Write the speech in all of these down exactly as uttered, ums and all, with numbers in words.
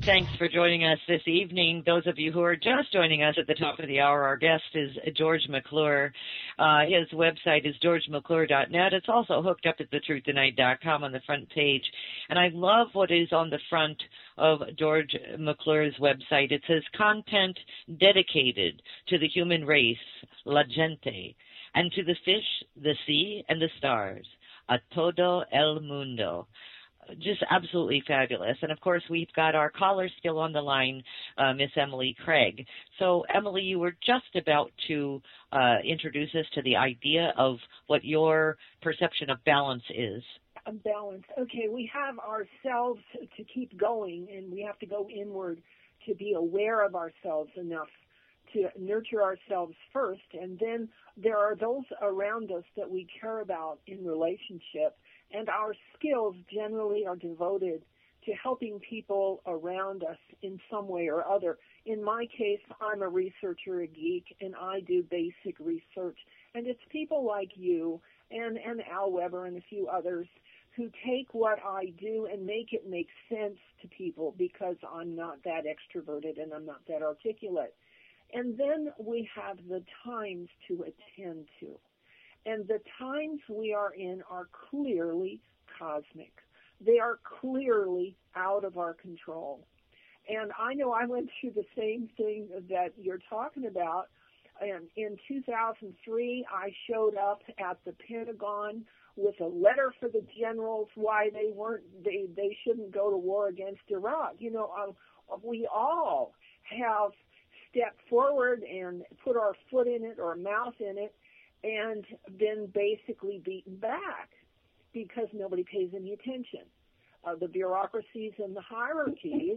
Thanks for joining us this evening. Those of you who are just joining us at the top of the hour, our guest is George McClure. Uh, his website is george mcclure dot net. It's also hooked up at the truth tonight dot com on the front page. And I love what is on the front of George McClure's website. It says, content dedicated to the human race, la gente, and to the fish, the sea, and the stars, a todo el mundo. Just absolutely fabulous. And, of course, we've got our caller still on the line, uh, Miss Emily Craig. So, Emily, you were just about to uh, introduce us to the idea of what your perception of balance is. A balance. Okay, we have ourselves to keep going, and we have to go inward to be aware of ourselves enough to nurture ourselves first. And then there are those around us that we care about in relationship. And our skills generally are devoted to helping people around us in some way or other. In my case, I'm a researcher, a geek, and I do basic research. And it's people like you and, and Al Weber and a few others who take what I do and make it make sense to people because I'm not that extroverted and I'm not that articulate. And then we have the times to attend to. And the times we are in are clearly cosmic. They are clearly out of our control. And I know I went through the same thing that you're talking about. And in two thousand three, I showed up at the Pentagon with a letter for the generals why they weren't, they, they shouldn't go to war against Iraq. You know, uh, we all have stepped forward and put our foot in it or mouth in it, and been basically beaten back because nobody pays any attention. Uh, the bureaucracies and the hierarchies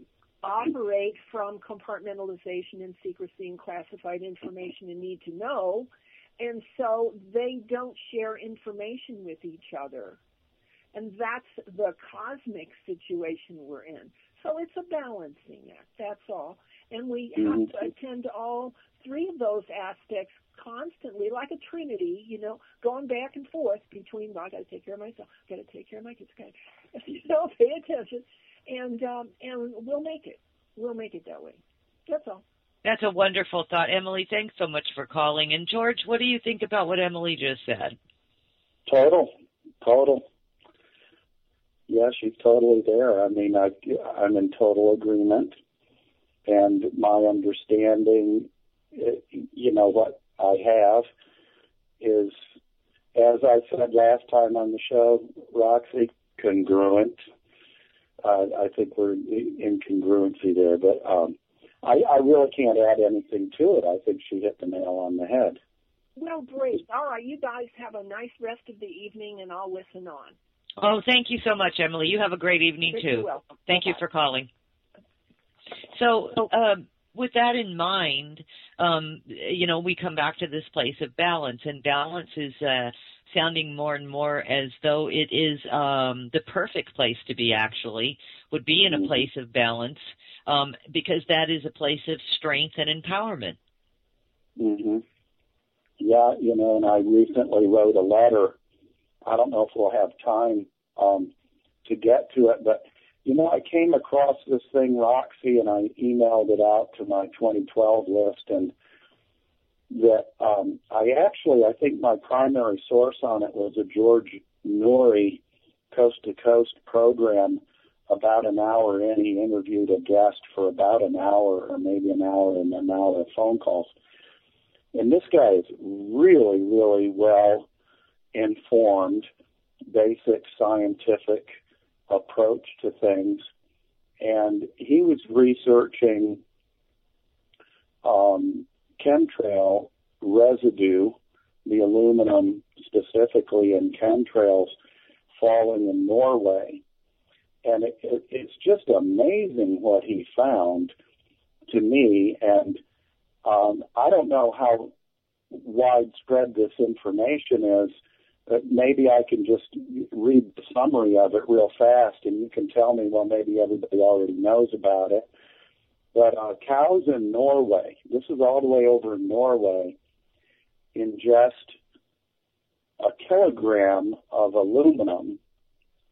operate from compartmentalization and secrecy and classified information and need to know, and so they don't share information with each other. And that's the cosmic situation we're in. So it's a balancing act, that's all. And we have to attend to all three of those aspects constantly, like a trinity, you know, going back and forth between, well, I got to take care of myself, got to take care of my kids, got to, you know, pay attention, and um, and we'll make it. We'll make it that way. That's all. That's a wonderful thought. Emily, thanks so much for calling. And, George, what do you think about what Emily just said? Total. Total. Yeah, she's totally there. I mean, I, I'm in total agreement. And my understanding, you know, what I have is, as I said last time on the show, Roxy, congruent. Uh, I think we're in congruency there, but um, I, I really can't add anything to it. I think she hit the nail on the head. Well, great. All right, you guys have a nice rest of the evening, and I'll listen on. Oh, thank you so much, Emily. You have a great evening, too. You're welcome. Thank Bye-bye. you for calling. So um, with that in mind, um, you know, we come back to this place of balance, and balance is uh, sounding more and more as though it is um, the perfect place to be, actually, would be in a place of balance, um, because that is a place of strength and empowerment. Mm-hmm. Yeah, you know, and I recently wrote a letter. I don't know if we'll have time um, to get to it, but you know, I came across this thing, Roxy, and I emailed it out to my twenty twelve list, and that um, I actually, I think my primary source on it was a George Noory coast-to-coast program about an hour in. He interviewed a guest for about an hour or maybe an hour and an hour of phone calls. And this guy is really, really well informed, basic scientific approach to things, and he was researching um, chemtrail residue, the aluminum specifically in chemtrails falling in Norway, and it, it, it's just amazing what he found to me, and um, I don't know how widespread this information is. But maybe I can just read the summary of it real fast, and you can tell me, well, maybe everybody already knows about it. But uh, cows in Norway, this is all the way over in Norway, ingest a kilogram of aluminum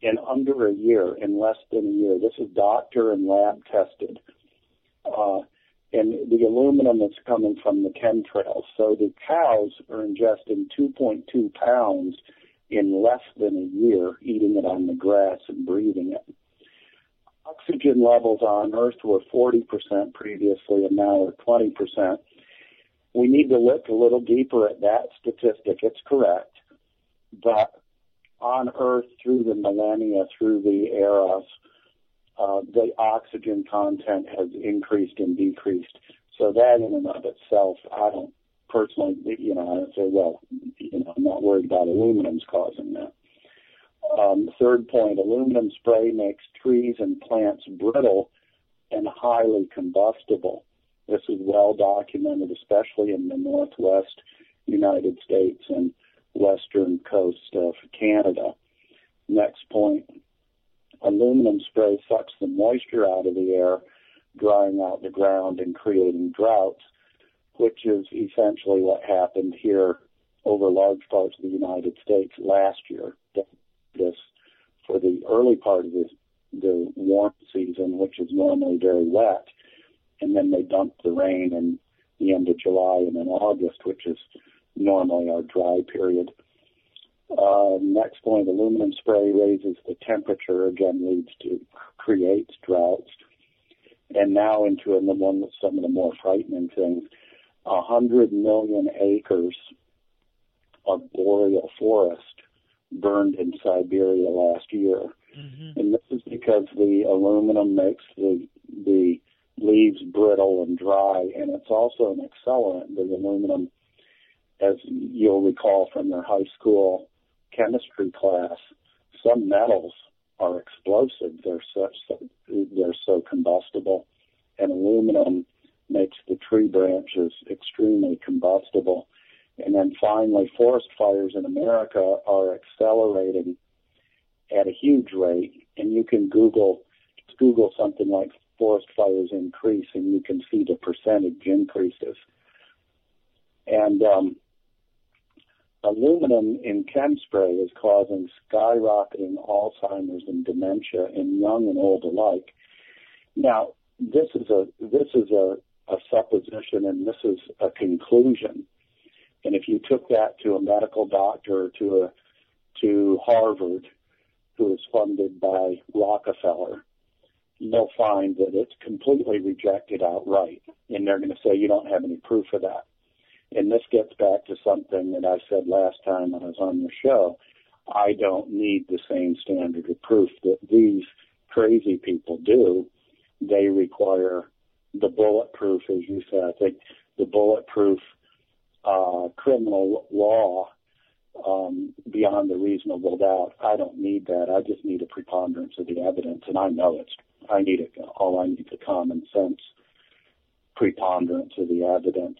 in under a year, in less than a year. This is doctor and lab tested. Uh, and the aluminum is coming from the chemtrails. So the cows are ingesting two point two pounds in less than a year, eating it on the grass and breathing it. Oxygen levels on Earth were forty percent previously and now are twenty percent. We need to look a little deeper at that statistic. It's correct. But on Earth, through the millennia, through the eras, uh, the oxygen content has increased and decreased. So that in and of itself, I don't personally, you know, I don't say, well, you know, I'm not worried about aluminum's causing that. Um, third point, aluminum spray makes trees and plants brittle and highly combustible. This is well documented, especially in the Northwest United States and western coast of Canada. Next point, aluminum spray sucks the moisture out of the air, drying out the ground and creating droughts, which is essentially what happened here over large parts of the United States last year. This for the early part of the, the warm season, which is normally very wet, and then they dump the rain in the end of July and in August, which is normally our dry period. Uh, next point, aluminum spray raises the temperature, again leads to, creates droughts. And now into the one with some of the more frightening things, a hundred million acres of boreal forest burned in Siberia last year. Mm-hmm. And this is because the aluminum makes the the leaves brittle and dry, and it's also an accelerant. The aluminum, as you'll recall from your high school chemistry class, some metals are explosive. They're such they're so combustible, and aluminum makes the tree branches extremely combustible. And then finally, forest fires in America are accelerating at a huge rate. And you can Google, just Google something like forest fires increase, and you can see the percentage increases. And um, aluminum in chem spray is causing skyrocketing Alzheimer's and dementia in young and old alike. Now, this is a this is a, a supposition, and this is a conclusion. And if you took that to a medical doctor, to a to Harvard, who is funded by Rockefeller, you'll find that it's completely rejected outright. And they're going to say, you don't have any proof of that. And this gets back to something that I said last time when I was on your show. I don't need the same standard of proof that these crazy people do. They require the bulletproof, as you said, I think the bulletproof uh, criminal law um, beyond a reasonable doubt. I don't need that. I just need a preponderance of the evidence, and I know it's, I need it, all I need is a common sense preponderance of the evidence.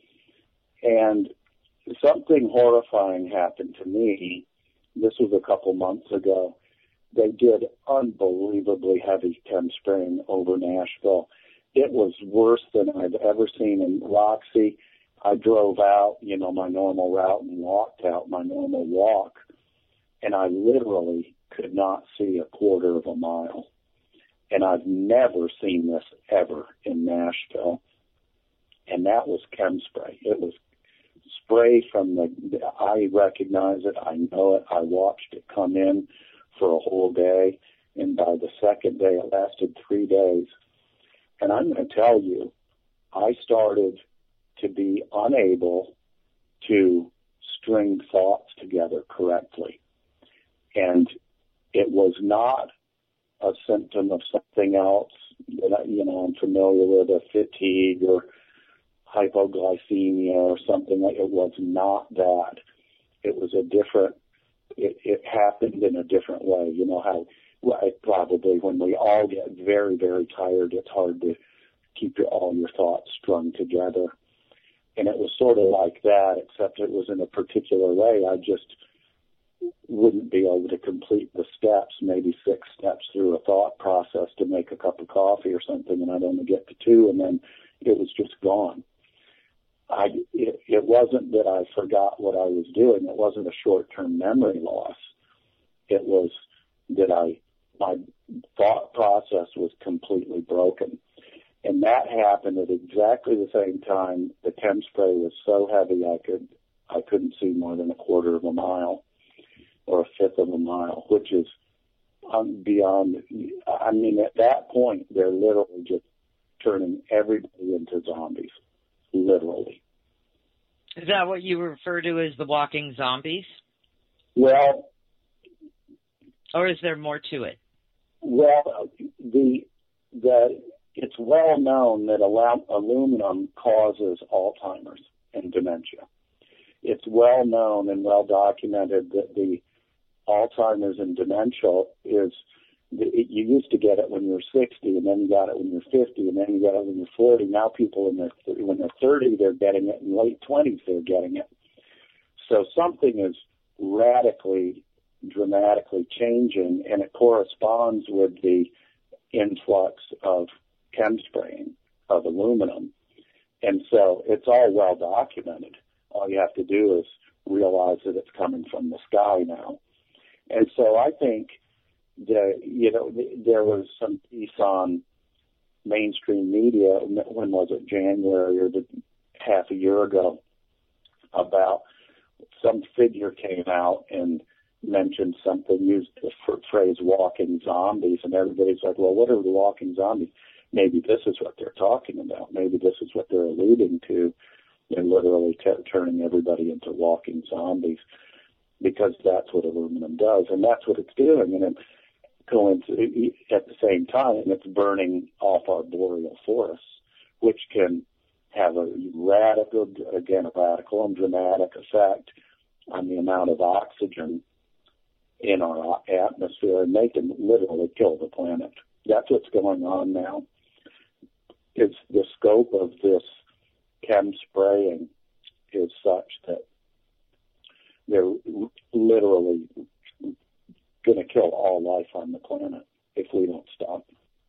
And something horrifying happened to me. This was a couple months ago. They did unbelievably heavy chem spraying over Nashville. It was worse than I've ever seen in Roxy. I drove out, you know, my normal route and walked out my normal walk, and I literally could not see a quarter of a mile. And I've never seen this ever in Nashville. And that was chem spray. It was spray from the, I recognize it, I know it, I watched it come in for a whole day, and by the second day it lasted three days. And I'm going to tell you, I started to be unable to string thoughts together correctly. And it was not a symptom of something else that I, you know, I'm familiar with, a fatigue or hypoglycemia or something like. It was not that. It was a different, it, it happened in a different way. You know how, well, probably when we all get very, very tired, it's hard to keep your, all your thoughts strung together. And it was sort of like that, except it was in a particular way. I just wouldn't be able to complete the steps, maybe six steps through a thought process to make a cup of coffee or something, and I'd only get to two, and then it was just gone. I, it, it wasn't that I forgot what I was doing. It wasn't a short-term memory loss. It was that I, my thought process was completely broken. And that happened at exactly the same time. The chem spray was so heavy I could, I couldn't see more than a quarter of a mile or a fifth of a mile, which is um, beyond, I mean, at that point, they're literally just turning everybody into zombies, literally. Is that what you refer to as the walking zombies? Well, or is there more to it? Well, the the it's well known that aluminum causes Alzheimer's and dementia. It's well known and well documented that the Alzheimer's and dementia is, it, you used to get it when you were sixty, and then you got it when you're fifty, and then you got it when you're forty. Now people in their, when they're thirty, they're getting it. In late twenties, they're getting it. So something is radically, dramatically changing, and it corresponds with the influx of chem spraying of aluminum. And so it's all well documented. All you have to do is realize that it's coming from the sky now. And so I think that, you know, there was some piece on mainstream media, when was it, January or the, half a year ago, about some figure came out and mentioned something, used the phrase walking zombies, and everybody's like, well, what are the walking zombies? Maybe this is what they're talking about. Maybe this is what they're alluding to. They're literally t- turning everybody into walking zombies, because that's what aluminum does, and that's what it's doing. And it, at the same time, it's burning off our boreal forests, which can have a radical, again, a radical and dramatic effect on the amount of oxygen in our atmosphere, and they can literally kill the planet. That's what's going on now. It's the scope of this chem spraying is such that they're literally going to kill all life on the planet if we don't stop.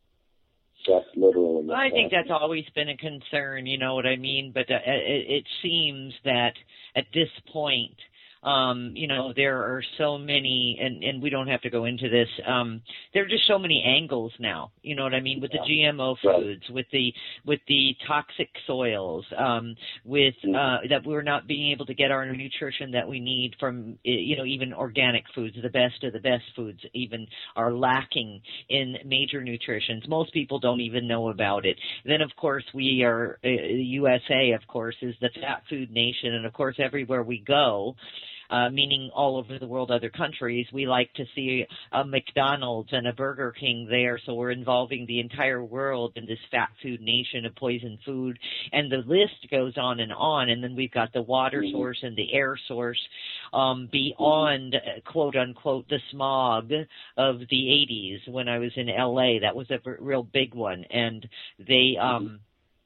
That's literally. Well, I think that's always been a concern, you know what I mean? But uh, it, it seems that at this point, Um, you know, there are so many, and, and we don't have to go into this, um, there are just so many angles now, you know what I mean, with the G M O foods, with the with the toxic soils, um, with uh, that we're not being able to get our nutrition that we need from, you know, even organic foods, the best of the best foods even are lacking in major nutritions. Most people don't even know about it. Then, of course, we are, uh, the U S A, of course, is the fat food nation, and, of course, everywhere we go, Uh, meaning all over the world, other countries, we like to see a McDonald's and a Burger King there. So we're involving the entire world in this fat food nation of poison food. And the list goes on and on. And then we've got the water mm-hmm. source and the air source um, beyond, uh, quote unquote, the smog of the eighties when I was in L A. That was a b- real big one. And they... Um, mm-hmm.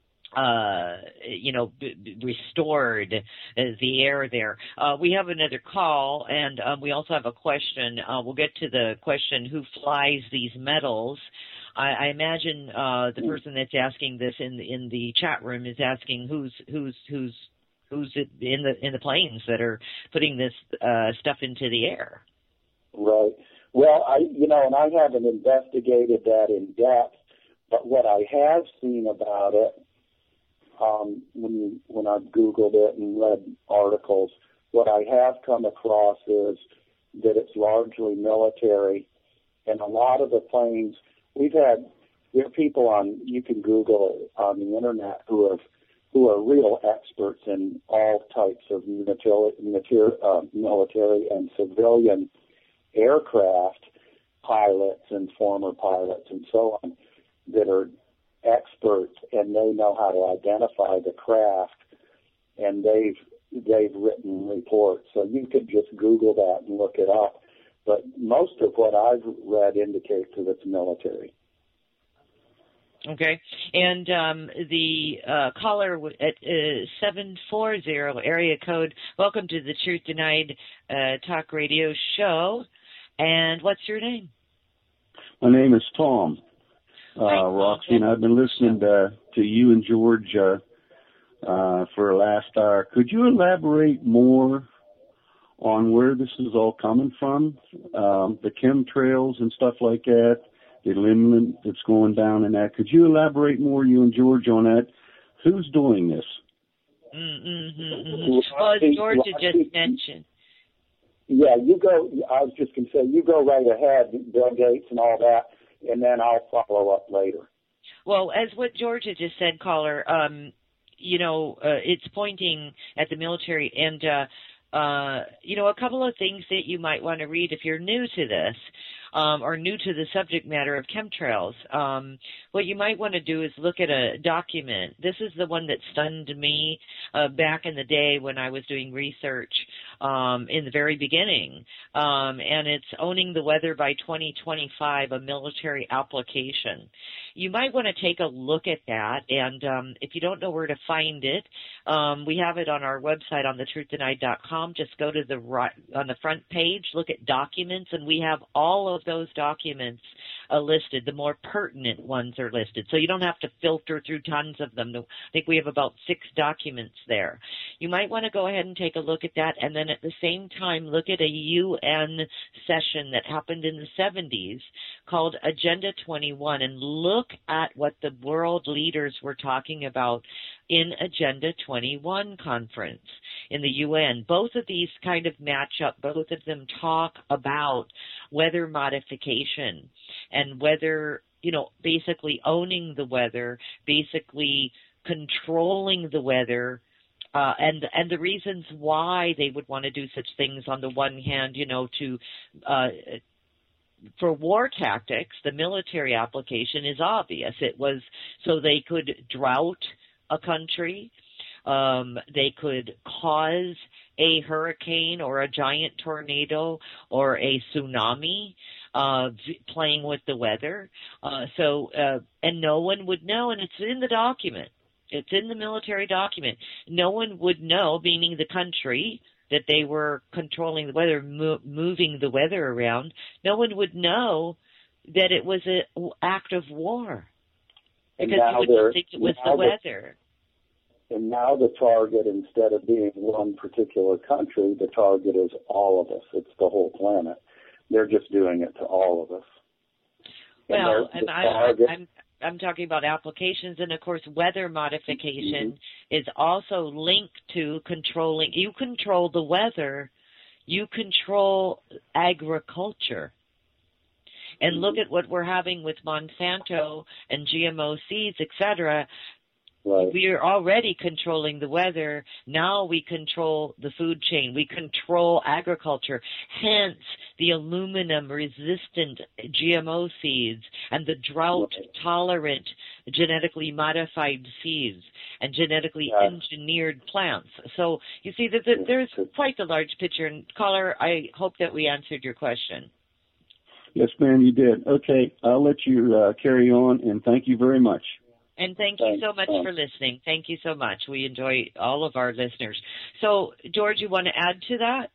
uh, you know, b- b- restored uh, the air there. Uh, we have another call, and um, we also have a question. Uh, we'll get to the question, who flies these metals? I, I imagine uh, the person that's asking this in the, in the chat room is asking who's who's who's who's in the in the planes that are putting this uh, stuff into the air. Right. Well, I you know, and I haven't investigated that in depth, but what I have seen about it, Um, when you, when I've Googled it and read articles, what I have come across is that it's largely military, and a lot of the planes, we've had, there are people on, you can Google it on the internet, who have, who are real experts in all types of military, uh, military and civilian aircraft pilots and former pilots and so on, that are experts, and they know how to identify the craft, and they've they've written reports. So you could just Google that and look it up. But most of what I've read indicates that it's military. Okay. And um, the uh, caller at uh, seven four zero area code, welcome to the Truth Denied uh, Talk Radio show. And what's your name? My name is Tom. Uh, Roxy, and I've been listening to, to you and George uh, uh, for the last hour. Could you elaborate more on where this is all coming from, um, the chemtrails and stuff like that, the aluminum that's going down in that. Could you elaborate more, you and George, on that? Who's doing this? Mm-hmm, mm-hmm. Well, as George had just mentioned. Yeah, you go, I was just going to say, you go right ahead, Bill Gates and all that, and then I'll follow up later. Well, as what George had just said, caller, um, you know, uh, it's pointing at the military and, uh, uh, you know, a couple of things that you might want to read if you're new to this. Um, or new to the subject matter of chemtrails, um, what you might want to do is look at a document. This is the one that stunned me uh, back in the day when I was doing research um, in the very beginning, um, and it's Owning the Weather by twenty twenty-five, a military application. You might want to take a look at that, and um, if you don't know where to find it, um, we have it on our website on the truth denied dot com. Just go to the right, on the front page, look at documents, and we have all of those documents uh, listed. The more pertinent ones are listed, so you don't have to filter through tons of them. I think we have about six documents there. You might want to go ahead and take a look at that, and then at the same time look at a U N session that happened in the seventies called Agenda twenty-one, and look at what the world leaders were talking about in Agenda twenty-one conference in the U N. Both of these kind of match up. Both of them talk about weather modification and whether, you know, basically owning the weather, basically controlling the weather, uh, and and the reasons why they would want to do such things. On the one hand, you know, to uh, for war tactics, the military application is obvious. It was so they could drought a country. Um, they could cause a hurricane or a giant tornado or a tsunami, uh, playing with the weather. Uh, so, uh, and no one would know, and it's in the document. It's in the military document. No one would know, meaning the country, that they were controlling the weather, mo- moving the weather around. No one would know that it was an act of war, because you wouldn't think it was the weather. And now the target, instead of being one particular country, the target is all of us. It's the whole planet. They're just doing it to all of us. And well, and I, target, I'm I'm talking about applications, and of course, weather modification mm-hmm. is also linked to controlling. You control the weather, you control agriculture. And mm-hmm. look at what we're having with Monsanto and G M O seeds, et cetera. Right. We are already controlling the weather. Now we control the food chain. We control agriculture. Hence, the aluminum-resistant G M O seeds and the drought-tolerant genetically modified seeds and genetically yeah. engineered plants. So you see that the, there's quite a large picture. And caller, I hope that we answered your question. Yes, ma'am, you did. Okay, I'll let you uh, carry on, and thank you very much. And thank you so much for listening. Thank you so much. We enjoy all of our listeners. So, George, you want to add to that?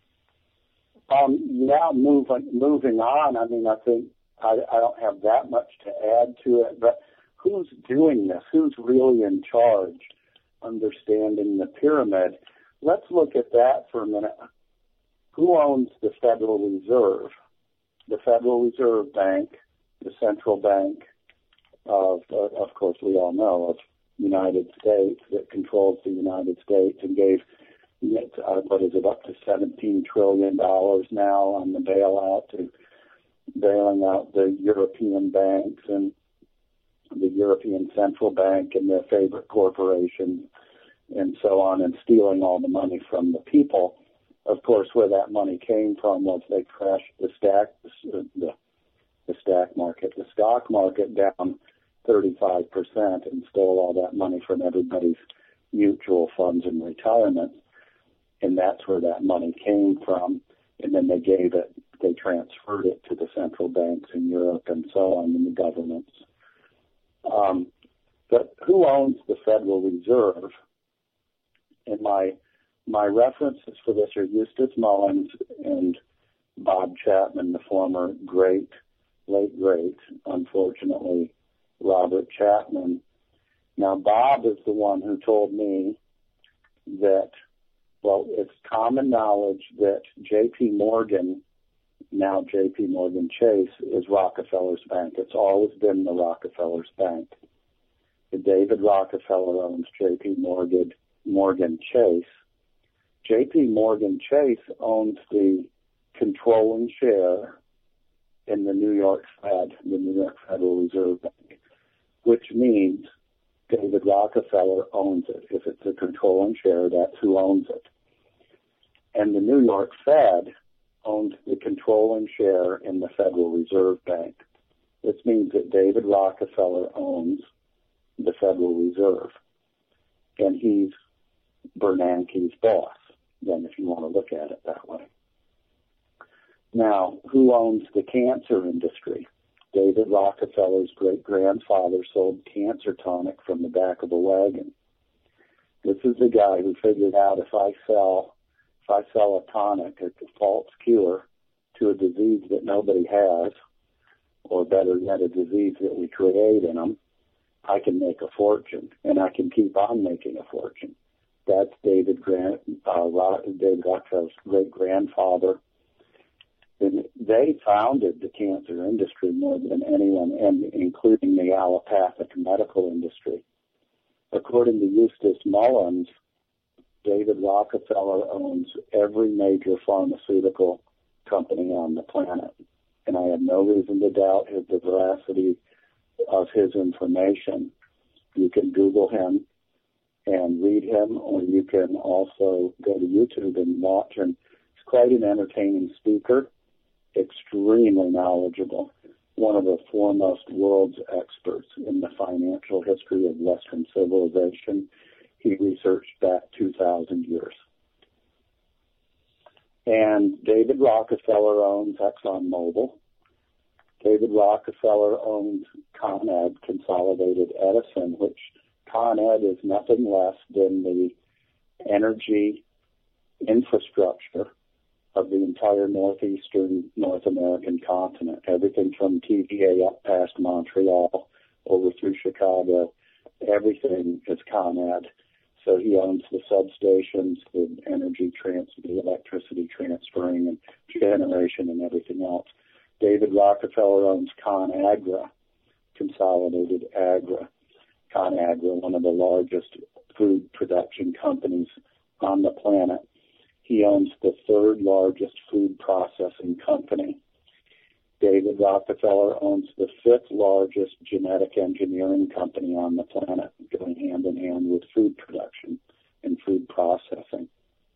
Um, yeah, moving moving on. I mean, I think I, I don't have that much to add to it, but who's doing this? Who's really in charge? Understanding the pyramid. Let's look at that for a minute. Who owns the Federal Reserve? The Federal Reserve Bank, the central bank of, uh, of course, we all know, of United States, that controls the United States and gave, uh, what is it, up to seventeen trillion dollars now on the bailout, to bailing out the European banks and the European Central Bank and their favorite corporations and so on, and stealing all the money from the people. Of course, where that money came from was they crashed the stack, the, the stock market, the stock market down thirty-five percent and stole all that money from everybody's mutual funds and retirement. And that's where that money came from. And then they gave it, they transferred it to the central banks in Europe and so on, and the governments. Um, but who owns the Federal Reserve? And my my references for this are Eustace Mullins and Bob Chapman, the former great, late great, unfortunately, Robert Chapman. Now, Bob is the one who told me that Well, it's common knowledge that J P. Morgan, now J P. Morgan Chase, is Rockefeller's bank. It's always been the Rockefeller's bank. David Rockefeller owns J P. Morgan, Morgan Chase. J P. Morgan Chase owns the controlling share in the New York Fed, the New York Federal Reserve Bank, which means David Rockefeller owns it. If it's a controlling share, that's who owns it. And the New York Fed owns the controlling share in the Federal Reserve Bank. This means that David Rockefeller owns the Federal Reserve, and he's Bernanke's boss, then, if you want to look at it that way. Now, who owns the cancer industry? David Rockefeller's great-grandfather sold cancer tonic from the back of a wagon. This is the guy who figured out if I sell if I sell a tonic, a false cure, to a disease that nobody has, or better yet, a disease that we create in them, I can make a fortune, and I can keep on making a fortune. That's David Grant, uh, David Rockefeller's great-grandfather. And they founded the cancer industry more than anyone, and including the allopathic medical industry. According to Eustace Mullins, David Rockefeller owns every major pharmaceutical company on the planet. And I have no reason to doubt his, the veracity of his information. You can Google him and read him, or you can also go to YouTube and watch him. He's quite an entertaining speaker, extremely knowledgeable, one of the foremost world's experts in the financial history of Western civilization. He researched back two thousand years. And David Rockefeller owns ExxonMobil. David Rockefeller owns Con Ed, Consolidated Edison, which Con Ed is nothing less than the energy infrastructure of the entire northeastern North American continent, everything from T V A up past Montreal over through Chicago. Everything is Con Ed. So he owns the substations, the energy trans, the electricity transferring and generation and everything else. David Rockefeller owns ConAgra, Consolidated Agra. ConAgra, one of the largest food production companies on the planet. He owns the third largest food processing company. David Rockefeller owns the fifth largest genetic engineering company on the planet, going hand in hand with food production and food processing.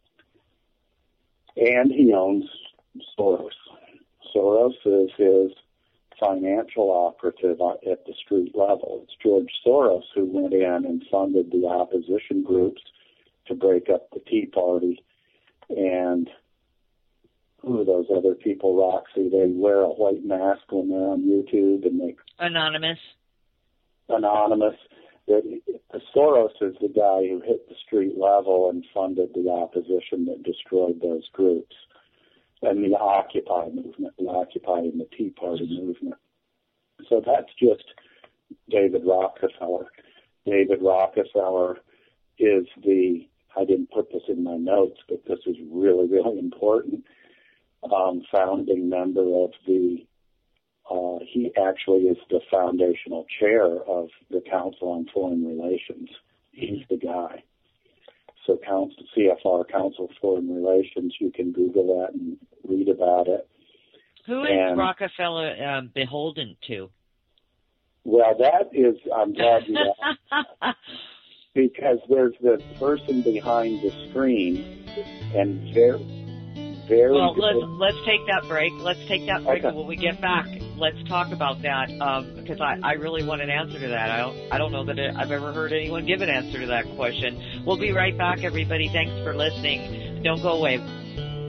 And he owns Soros. Soros is his financial operative at the street level. It's George Soros who went in and funded the opposition groups to break up the Tea Party. And who are those other people, Roxy? They wear a white mask when they're on YouTube and they... Anonymous. Anonymous. That Soros is the guy who hit the street level and funded the opposition that destroyed those groups. And the Occupy movement, the Occupy and the Tea Party movement. So that's just David Rockefeller. David Rockefeller is the, I didn't put this in my notes, but this is really, really important, um, founding member of the, uh, he actually is the foundational chair of the Council on Foreign Relations. He's the guy. So Council, C F R, Council of Foreign Relations, you can Google that and read about it. Who is and, Rockefeller um, beholden to? Well, that is, I'm glad you asked. Because there's the person behind the screen, and very, very well, good. let's, let's take that break. Let's take that break, okay. And when we get back, let's talk about that, um, because I, I really want an answer to that. I don't, I don't know that it, I've ever heard anyone give an answer to that question. We'll be right back, everybody. Thanks for listening. Don't go away.